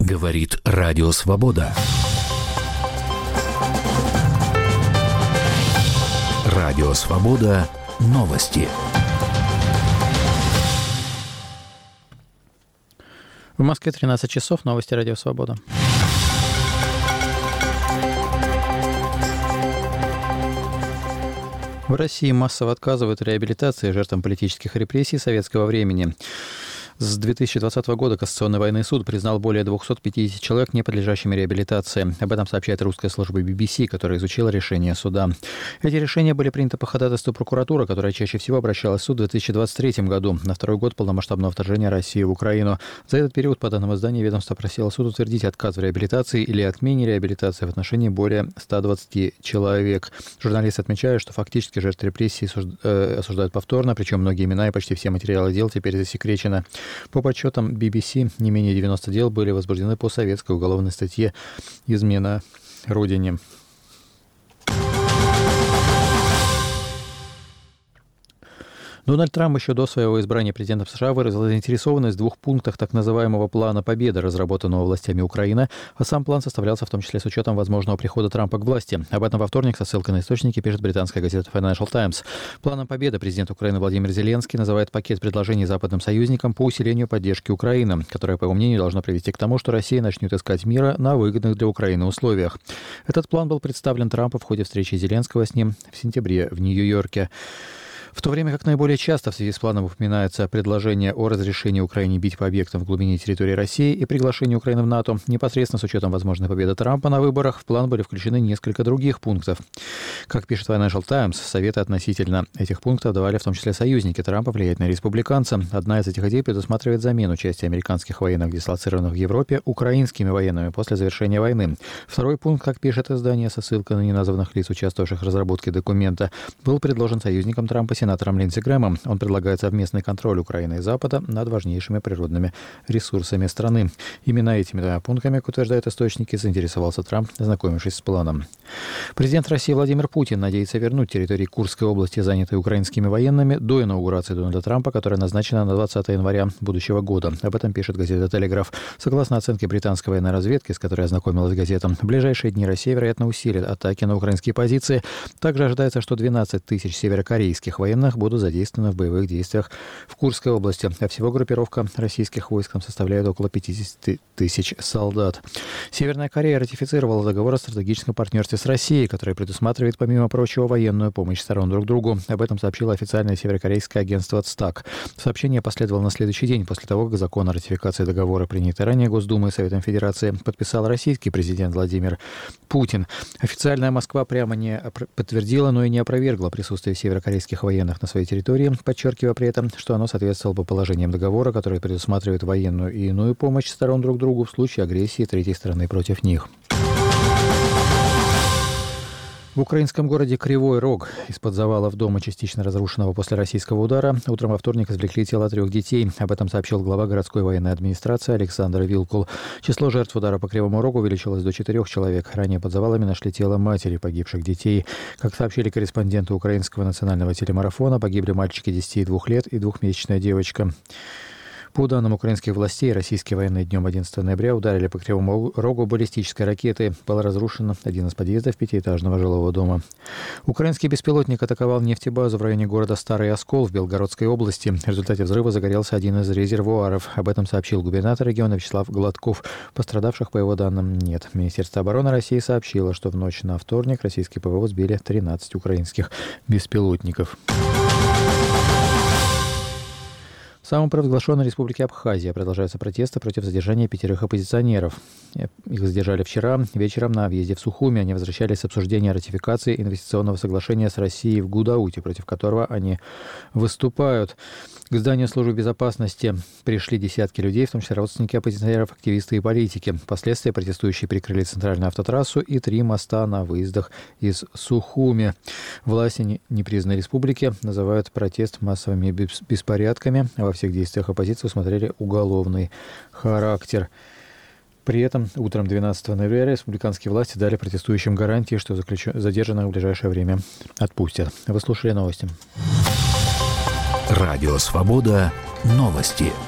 Говорит Радио Свобода. Радио Свобода. Новости. В Москве 13 часов. Новости Радио Свобода. В России массово отказывают в реабилитации жертвам политических репрессий советского времени. С 2020 года Кассационный военный суд признал более 250 человек не подлежащими реабилитации. Об этом сообщает русская служба BBC, которая изучила решение суда. Эти решения были приняты по ходатайству прокуратуры, которая чаще всего обращалась в суд в 2023 году, на второй год полномасштабного вторжения России в Украину. За этот период, по данным издания, ведомство просило суд утвердить отказ в реабилитации или отмене реабилитации в отношении более 120 человек. Журналисты отмечают, что фактически жертв репрессий осуждают повторно, причем многие имена и почти все материалы дел теперь засекречены. По подсчетам BBC, не менее 90 дел были возбуждены по советской уголовной статье «Измена Родине». Дональд Трамп еще до своего избрания президентом США выразил заинтересованность в двух пунктах так называемого плана победы, разработанного властями Украины, а сам план составлялся в том числе с учетом возможного прихода Трампа к власти. Об этом во вторник со ссылкой на источники пишет британская газета Financial Times. Планом победы президент Украины Владимир Зеленский называет пакет предложений западным союзникам по усилению поддержки Украины, которое, по его мнению, должно привести к тому, что Россия начнет искать мира на выгодных для Украины условиях. Этот план был представлен Трампу в ходе встречи Зеленского с ним в сентябре в Нью-Йорке. В то время как наиболее часто в связи с планом упоминается предложение о разрешении Украине бить по объектам в глубине территории России и приглашении Украины в НАТО, непосредственно с учетом возможной победы Трампа на выборах в план были включены несколько других пунктов. Как пишет Financial Times, советы относительно этих пунктов давали в том числе союзники Трампа, влиятельные республиканцы. Одна из этих идей предусматривает замену части американских военных, дислоцированных в Европе, украинскими военными после завершения войны. Второй пункт, как пишет издание со ссылкой на неназванных лиц, участвовавших в разработке документа, был предложен союзником Трампа сенатором Линдси Грэмом. Он предлагает совместный контроль Украины и Запада над важнейшими природными ресурсами страны. Именно этими двумя пунктами, как утверждают источники, заинтересовался Трамп, ознакомившись с планом. Президент России Владимир Путин надеется вернуть территории Курской области, занятые украинскими военными, до инаугурации Дональда Трампа, которая назначена на 20 января будущего года. Об этом пишет газета «Телеграф». Согласно оценке британской военной разведки, с которой ознакомилась газета, в ближайшие дни Россия, вероятно, усилит атаки на украинские позиции. Также ожидается, что 12 тысяч северокорейских военных будут задействованы в боевых действиях в Курской области. А всего группировка российских войск там составляет около 50 тысяч солдат. Северная Корея ратифицировала договор о стратегическом партнерстве с Россией, который предусматривает, помимо прочего, военную помощь сторон друг другу. Об этом сообщило официальное северокорейское агентство ЦТАК. Сообщение последовало на следующий день после того, как закон о ратификации договора, принятый ранее Госдумой и Советом Федерации, подписал российский президент Владимир Путин. Официальная Москва прямо не подтвердила, но и не опровергла присутствие северокорейских военных на своей территории, подчеркивая при этом, что оно соответствовало бы положениям договора, который предусматривает военную и иную помощь сторон друг другу в случае агрессии третьей страны против них. В украинском городе Кривой Рог из-под завалов дома, частично разрушенного после российского удара, утром во вторник извлекли тела 3 детей. Об этом сообщил глава городской военной администрации Александр Вилкул. Число жертв удара по Кривому Рогу увеличилось до 4 человек. Ранее под завалами нашли тело матери погибших детей. Как сообщили корреспонденты украинского национального телемарафона, погибли мальчики 10 и 2 лет и 2-месячная девочка. По данным украинских властей, российские военные днем 11 ноября ударили по Кривому Рогу баллистической ракетой. Был разрушен один из подъездов 5-этажного жилого дома. Украинский беспилотник атаковал нефтебазу в районе города Старый Оскол в Белгородской области. В результате взрыва загорелся один из резервуаров. Об этом сообщил губернатор региона Вячеслав Гладков. Пострадавших, по его данным, нет. Министерство обороны России сообщило, что в ночь на вторник российские ПВО сбили 13 украинских беспилотников. В самопровозглашенной республике Абхазия продолжаются протесты против задержания 5 оппозиционеров. Их задержали вчера вечером на въезде в Сухуми. Они возвращались с обсуждения ратификации инвестиционного соглашения с Россией в Гудауте, против которого они выступают. К зданию службы безопасности пришли десятки людей, в том числе родственники оппозиционеров, активисты и политики. Впоследствии протестующие перекрыли центральную автотрассу и 3 моста на выездах из Сухуми. Власти непризнанной республики называют протест массовыми беспорядками, а во всех действиях оппозиции усмотрели уголовный характер. При этом утром 12 ноября республиканские власти дали протестующим гарантии, что задержанных в ближайшее время отпустят. Вы слушали новости. Радио Свобода. Новости.